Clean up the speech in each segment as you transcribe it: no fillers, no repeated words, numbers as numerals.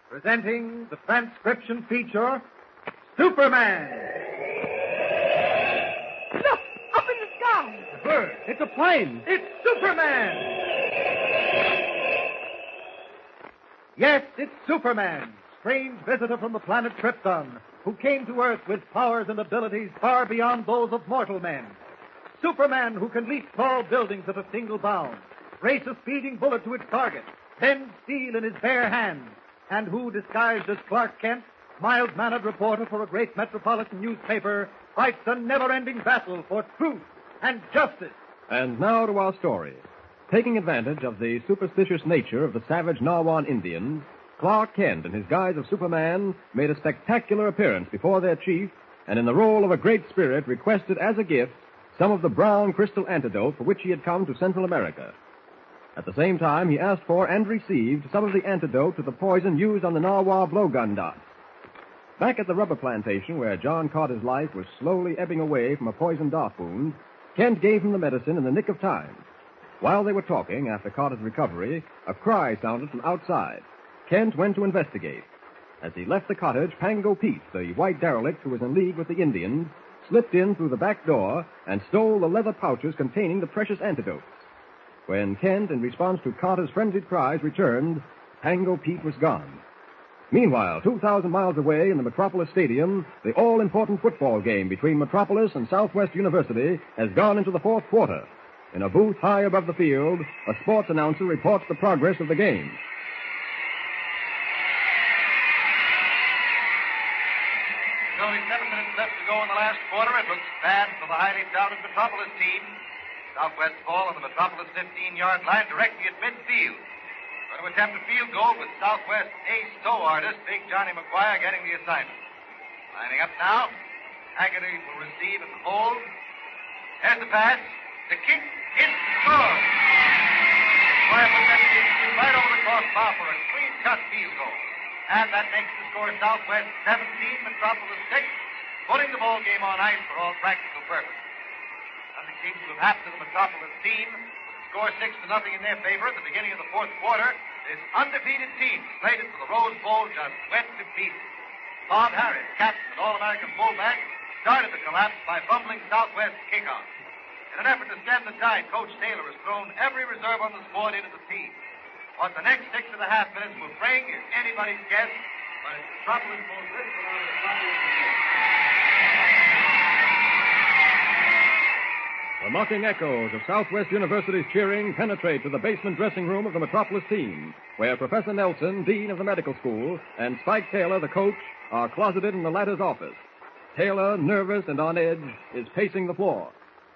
Presenting the transcription feature, Superman. Look, up in the sky. It's a bird. It's a plane. It's Superman. Yes, it's Superman, strange visitor from the planet Krypton, who came to Earth with powers and abilities far beyond those of mortal men. Superman, who can leap tall buildings at a single bound, race a speeding bullet to its target, bend steel in his bare hands, and who, disguised as Clark Kent, mild-mannered reporter for a great metropolitan newspaper, fights a never-ending battle for truth and justice. And now to our story. Taking advantage of the superstitious nature of the savage Narwan Indians, Clark Kent, in his guise of Superman, made a spectacular appearance before their chief, and in the role of a great spirit requested as a gift some of the brown crystal antidote for which he had come to Central America. At the same time, he asked for and received some of the antidote to the poison used on the Narwhal blowgun dots. Back at the rubber plantation where John Carter's life was slowly ebbing away from a poisoned dart wound, Kent gave him the medicine in the nick of time. While they were talking, after Carter's recovery, a cry sounded from outside. Kent went to investigate. As he left the cottage, Pango Pete, the white derelict who was in league with the Indians, slipped in through the back door and stole the leather pouches containing the precious antidotes. When Kent, in response to Carter's frenzied cries, returned, Pango Pete was gone. Meanwhile, 2,000 miles away in the Metropolis Stadium, the all-important football game between Metropolis and Southwest University has gone into the fourth quarter. In a booth high above the field, a sports announcer reports the progress of the game. Only 7 minutes left to go in the last quarter. It looks bad for the highly doubted Metropolis team. Southwest ball on the Metropolis 15-yard line directly at midfield. Going to attempt a field goal with Southwest ace toe artist, Big Johnny McGuire, getting the assignment. Lining up now. Haggerty will receive and hold. There's the pass. The kick is scored. McGuire puts that kick right over the crossbar for a clean-cut field goal. And that makes the score Southwest 17, Metropolis 6, putting the ball game on ice for all practical purposes. Nothing seems to have happened to the Metropolis team. Score 6-0 in their favor at the beginning of the fourth quarter. This undefeated team, slated for the Rose Bowl, just went to pieces. Bob Harris, captain and All-American fullback, started the collapse by fumbling Southwest's kickoff. In an effort to stem the tide, Coach Taylor has thrown every reserve on the squad into the team. What the next 6.5 minutes will bring is anybody's guess, but it's Metropolis most visible out of the body of the game. The mocking echoes of Southwest University's cheering penetrate to the basement dressing room of the Metropolis team, where Professor Nelson, dean of the medical school, and Spike Taylor, the coach, are closeted in the latter's office. Taylor, nervous and on edge, is pacing the floor.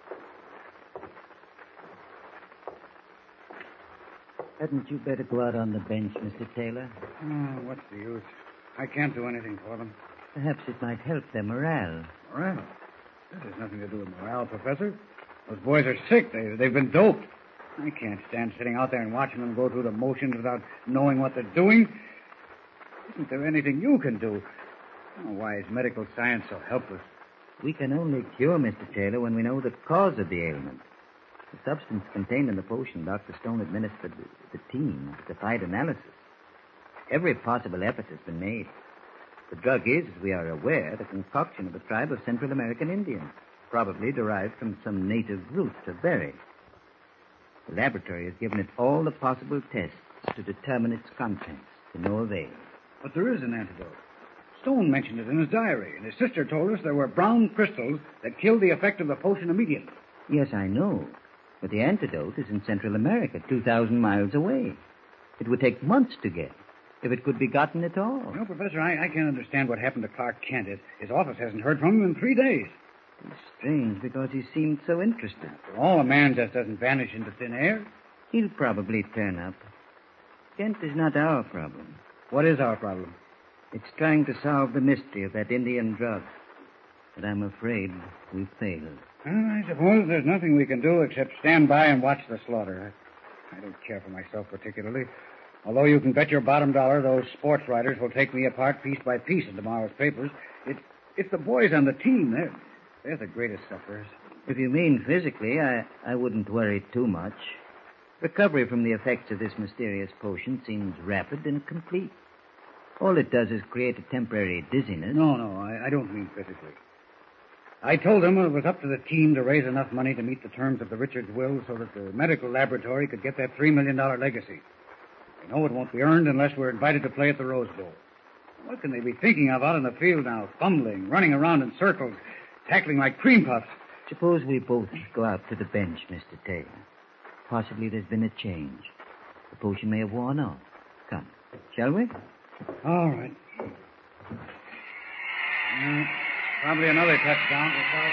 Hadn't you better go out on the bench, Mr. Taylor? Oh, what's the use? I can't do anything for them. Perhaps it might help their morale. Morale? This has nothing to do with morale, Professor. Those boys are sick. They've been doped. I can't stand sitting out there and watching them go through the motions without knowing what they're doing. Isn't there anything you can do? Oh, why is medical science so helpless? We can only cure Mr. Taylor when we know the cause of the ailment. The substance contained in the potion Dr. Stone administered the team defied analysis. Every possible effort has been made. The drug is, as we are aware, the concoction of a tribe of Central American Indians, probably derived from some native root or berry. The laboratory has given it all the possible tests to determine its contents, to no avail. But there is an antidote. Stone mentioned it in his diary, and his sister told us there were brown crystals that killed the effect of the potion immediately. Yes, I know. But the antidote is in Central America, 2,000 miles away. It would take months to get, if it could be gotten at all. No, Professor, I can't understand what happened to Clark Kent. His office hasn't heard from him in 3 days. It's strange, because he seemed so interested. After all, a man just doesn't vanish into thin air. He'll probably turn up. Kent is not our problem. What is our problem? It's trying to solve the mystery of that Indian drug. But I'm afraid we've failed. Well, I suppose there's nothing we can do except stand by and watch the slaughter. I don't care for myself particularly. Although you can bet your bottom dollar those sports writers will take me apart piece by piece in tomorrow's papers. It's the boys on the team. They're the greatest sufferers. If you mean physically, I wouldn't worry too much. Recovery from the effects of this mysterious potion seems rapid and complete. All it does is create a temporary dizziness. No, I don't mean physically. I told them it was up to the team to raise enough money to meet the terms of the Richards will so that the medical laboratory could get that $3 million legacy. They know it won't be earned unless we're invited to play at the Rose Bowl. What can they be thinking of out in the field now? Fumbling, running around in circles, tackling like cream puffs. Suppose we both go out to the bench, Mr. Taylor. Possibly there's been a change. The potion may have worn off. Come, shall we? All right. Probably another touchdown.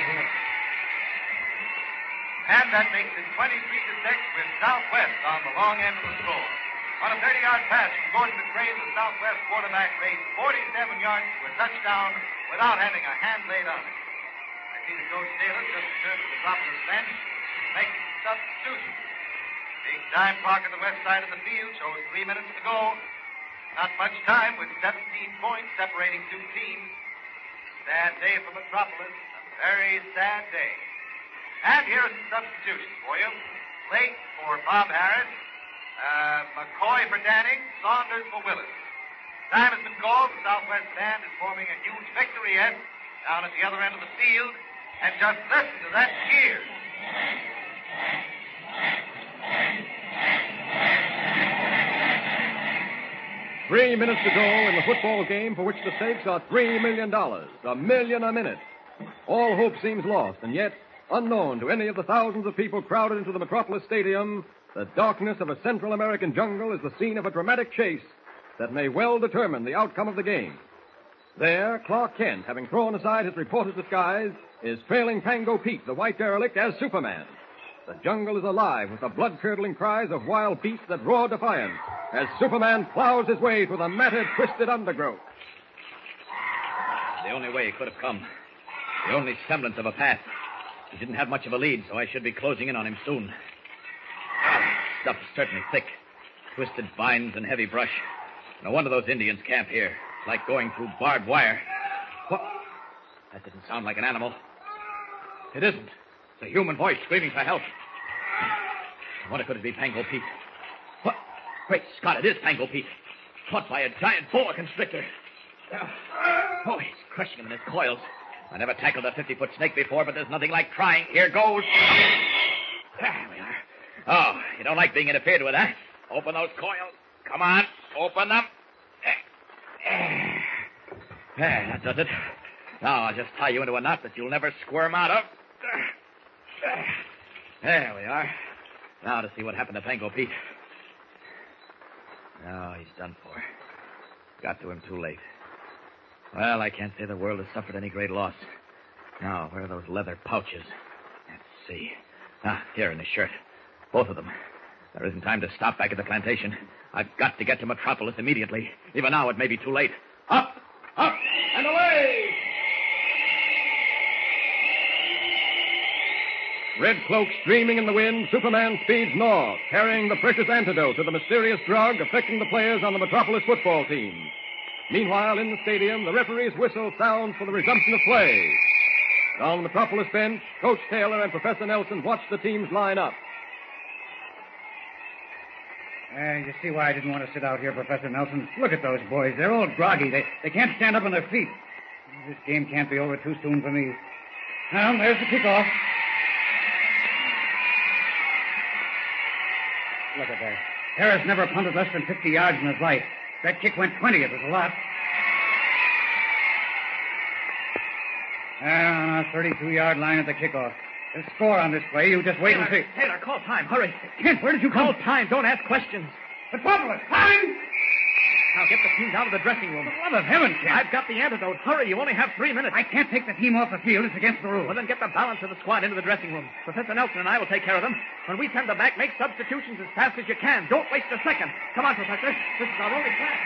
And that makes it 23-6 with Southwest on the long end of the score. On a 30-yard pass from Gordon McCrae, the Southwest quarterback raced 47 yards to a touchdown without having a hand laid on it. I see that Coach Taylor just returned to the top of the bench, making some substitutions. Big time clock at the west side of the field shows 3 minutes to go. Not much time with 17 points separating two teams. Sad day for Metropolis. A very sad day. And here are some substitutions for you. Lake for Bob Harris. McCoy for Danning. Saunders for Willis. Time has been called. The Southwest band is forming a huge victory S down at the other end of the field. And just listen to that cheer. 3 minutes to go in the football game for which the stakes are $3 million. $1 million a minute. All hope seems lost, and yet, unknown to any of the thousands of people crowded into the Metropolis Stadium, the darkness of a Central American jungle is the scene of a dramatic chase that may well determine the outcome of the game. There, Clark Kent, having thrown aside his reporter's disguise, is trailing Pango Pete, the white derelict, as Superman. The jungle is alive with the blood-curdling cries of wild beasts that roar defiance as Superman plows his way through the matted, twisted undergrowth. The only way he could have come. The only semblance of a path. He didn't have much of a lead, so I should be closing in on him soon. Stuff is certainly thick. Twisted vines and heavy brush. No wonder those Indians camp here. It's like going through barbed wire. What? That didn't sound like an animal. It isn't. It's a human voice screaming for help. I wonder could it be Pango Pete? What? Great Scott, it is Pango Pete. Caught by a giant boa constrictor. Oh, he's crushing him in his coils. I never tackled a 50-foot snake before, but there's nothing like trying. Here goes. There we are. Oh, you don't like being interfered with, huh? Open those coils. Come on, open them. There, that does it. Now I'll just tie you into a knot that you'll never squirm out of. There we are. Now to see what happened to Pango Pete. Oh, he's done for. Got to him too late. Well, I can't say the world has suffered any great loss. Now, where are those leather pouches? Let's see. Here in his shirt. Both of them. There isn't time to stop back at the plantation. I've got to get to Metropolis immediately. Even now, it may be too late. Up, and away! Red cloak streaming in the wind, Superman speeds north, carrying the precious antidote to the mysterious drug affecting the players on the Metropolis football team. Meanwhile, in the stadium, the referee's whistle sounds for the resumption of play. On the Metropolis bench, Coach Taylor and Professor Nelson watch the teams line up. You see why I didn't want to sit out here, Professor Nelson. Look at those boys. They're all groggy. They can't stand up on their feet. This game can't be over too soon for me. Well, there's the kickoff. Look at that. Harris never punted less than 50 yards in his life. That kick went 20. It was a lot. 32-yard line at the kickoff. There's score on this play. You just wait and see. Taylor, call time. Hurry. Kent, where did you come? Call time. Don't ask questions. Metropolis, time! Now get the teams out of the dressing room. For the love of heaven, Kent. I've got the antidote. Hurry. You only have 3 minutes. I can't take the team off the field. It's against the rules. Well, then get the balance of the squad into the dressing room. Professor Nelson and I will take care of them. When we send them back, make substitutions as fast as you can. Don't waste a second. Come on, Professor. This is our only chance.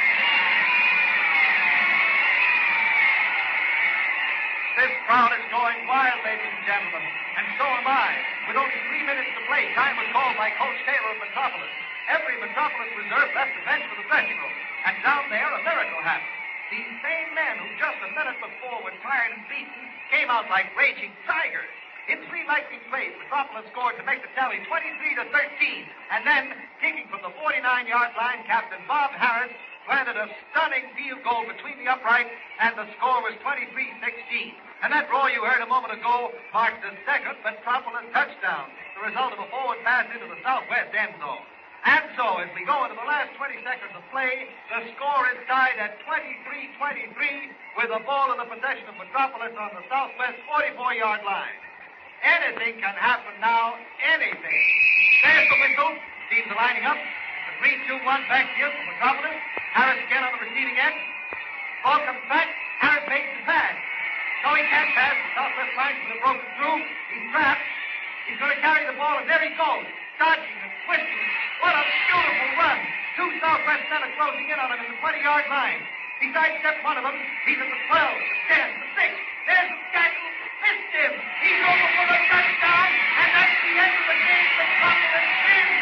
This crowd is going wild, ladies and gentlemen. And so am I. With only 3 minutes to play, time was called by Coach Taylor of Metropolis. Every Metropolis reserve left the bench for the dressing room. And down there, a miracle happened. These same men who just a minute before were tired and beaten came out like raging tigers. In 3 lightning plays, Metropolis scored to make the tally 23-13. And then, kicking from the 49-yard line, Captain Bob Harris planted a stunning field goal between the uprights, and the score was 23-16. And that roar you heard a moment ago marked the second Metropolis touchdown, the result of a forward pass into the southwest end zone. And so, as we go into the last 20 seconds of play, the score is tied at 23-23 with the ball in the possession of Metropolis on the southwest 44-yard line. Anything can happen now, anything. There's the whistle. Teams are lining up. The 3-2-1 backfield for Metropolis. Harris again on the receiving end. Ball comes back. Harris makes the pass. No, he can't pass. The southwest line's been broken through. He's trapped. He's going to carry the ball, and there he goes. Dodging and twisting. What a beautiful run. Two southwest men are closing in on him at the 20-yard line. He sidestepped one of them. He's at the 12, the 10, the 6. There's the tackle. Missed him. He's over for the touchdown, and that's the end of the game. Metropolis wins.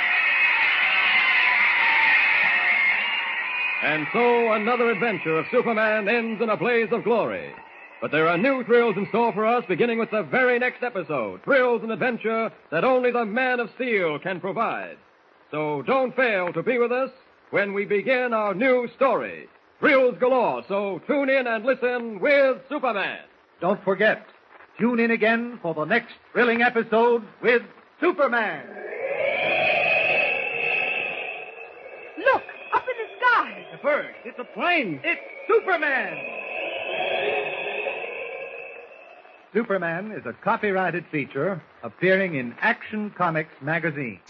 And so another adventure of Superman ends in a blaze of glory. But there are new thrills in store for us beginning with the very next episode. Thrills and adventure that only the Man of Steel can provide. So don't fail to be with us when we begin our new story. Thrills galore, so tune in and listen with Superman. Don't forget, tune in again for the next thrilling episode with Superman. Look, up in the sky. The bird. It's a plane. It's Superman. Superman is a copyrighted feature appearing in Action Comics magazine.